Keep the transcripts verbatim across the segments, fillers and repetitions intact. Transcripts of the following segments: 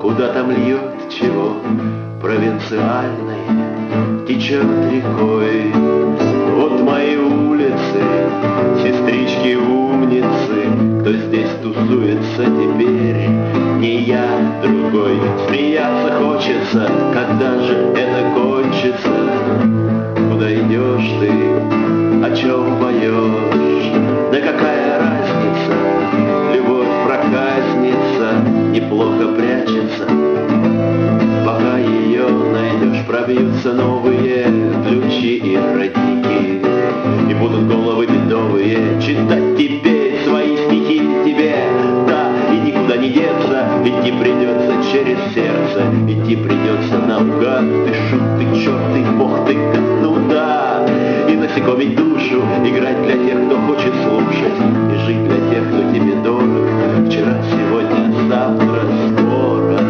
Куда там льет чего провинциальный, течет рекой. Вот мои улицы, сестрички умницы, кто здесь тусуется теперь, не я, другой. Смеяться хочется, когда же это кончится? Куда идешь ты, о чем поешь? Да какая разница, любовь проказница, неплохо прячется. Пока ее найдешь, пробьются новые ключи и родники, и будут головы бедовые читать теперь свои стихи тебе. Да, и никуда не деться, идти придется через сердце, идти придется наугад. Ты шут, ты черт, ты бог, ты как, ну да. И насекомить душу, играть для тех, кто хочет слушать, и жить для тех, кто тебе дорог. Вчера, сегодня, завтра, скоро.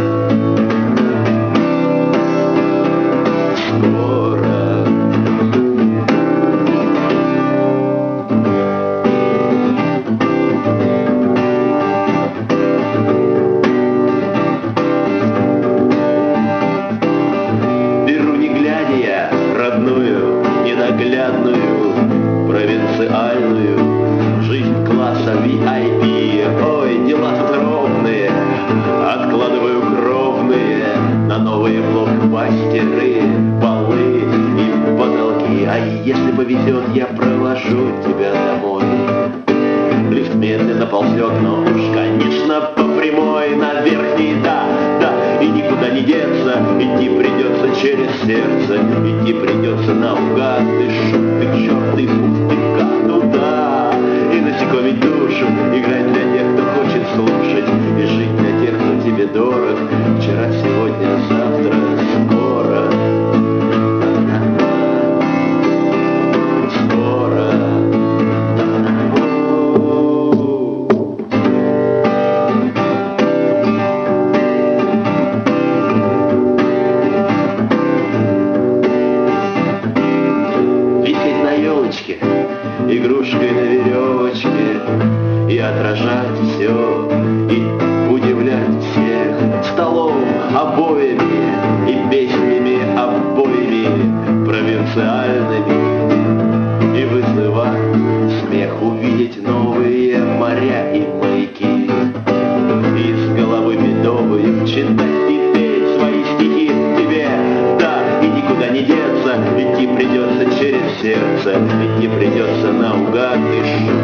Провинциальную жизнь класса ви ай пи. Ой, дела ровные, откладываю кровные на новые блокбастеры, полы и потолки. А если повезет, я провожу тебя домой. Лифт медленно ползет, но уж, конечно, по прямой на верхний, да, да. И никуда не деться, идти придется через сердце, идти придется наугад. Ты шут, ты черт, ты пух, ты как, ну да. И насекомить душу, играть для тех, кто хочет слушать, и жить для тех, кто тебе дорог. Вчера, сегодня, завтра, скоро. Скоро. Игрушкой на веревочке, и отражать все, и удивлять всех столом, обоями и песнями обоими провинциальными, и вызывать смех, увидеть новые моря и маяки, и с головы медовой читать и петь свои стихи тебе. Да, и никуда не деться, идти придется через сердце, идти придется наугад. И